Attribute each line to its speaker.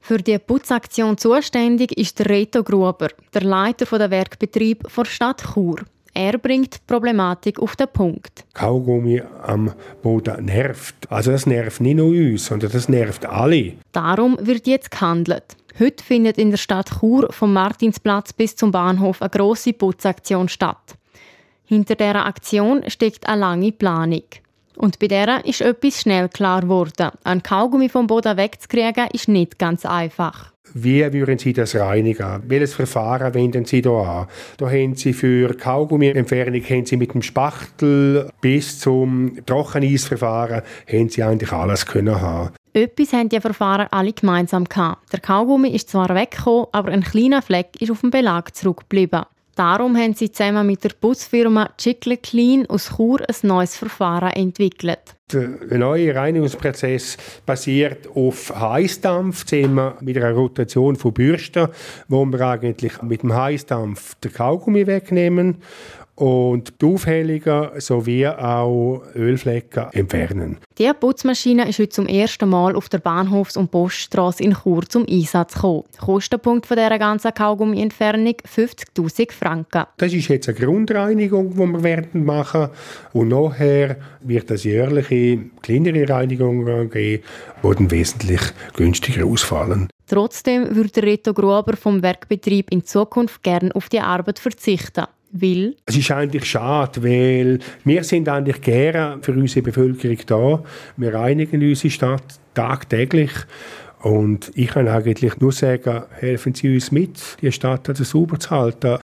Speaker 1: Für die Putzaktion zuständig ist der Reto Gruber, der Leiter der Werkbetrieb der Stadt Chur. Er bringt die Problematik auf den Punkt.
Speaker 2: Kaugummi am Boden nervt. Also das nervt nicht nur uns, sondern das nervt alle.
Speaker 1: Darum wird jetzt gehandelt. Heute findet in der Stadt Chur vom Martinsplatz bis zum Bahnhof eine grosse Putzaktion statt. Hinter dieser Aktion steckt eine lange Planung. Und bei der ist etwas schnell klar geworden. Ein Kaugummi vom Boden wegzukriegen, ist nicht ganz einfach.
Speaker 2: Wie würden Sie das reinigen? Welches Verfahren wenden Sie hier an? Da haben Sie für Kaugummi-Entfernung mit dem Spachtel bis zum Trockeneisverfahren haben Sie eigentlich alles können haben.
Speaker 1: Etwas haben die Verfahren alle gemeinsam gehabt. Der Kaugummi ist zwar weggekommen, aber ein kleiner Fleck ist auf dem Belag zurückgeblieben. Darum haben sie zusammen mit der Putzfirma Chicle Clean aus Chur ein neues Verfahren entwickelt.
Speaker 2: Der neue Reinigungsprozess basiert auf Heißdampf, mit einer Rotation von Bürsten, wo wir eigentlich mit dem Heißdampf den Kaugummi wegnehmen und die Aufhellungen sowie auch Ölflecken entfernen.
Speaker 1: Diese Putzmaschine ist heute zum ersten Mal auf der Bahnhofs- und Poststrasse in Chur zum Einsatz gekommen. Kostenpunkt von dieser ganzen Kaugummi-Entfernung 50'000 Franken.
Speaker 2: Das ist jetzt eine Grundreinigung, die wir machen werden. Und nachher wird es jährliche kleinere Reinigungen geben, die dann wesentlich günstiger ausfallen.
Speaker 1: Trotzdem würde Reto Gruber vom Werkbetrieb in Zukunft gerne auf die Arbeit verzichten. Weil?
Speaker 2: Es ist eigentlich schade, weil wir sind eigentlich gerne für unsere Bevölkerung da. Wir reinigen unsere Stadt tagtäglich. Und ich kann eigentlich nur sagen, helfen Sie uns mit, die Stadt sauber zu halten.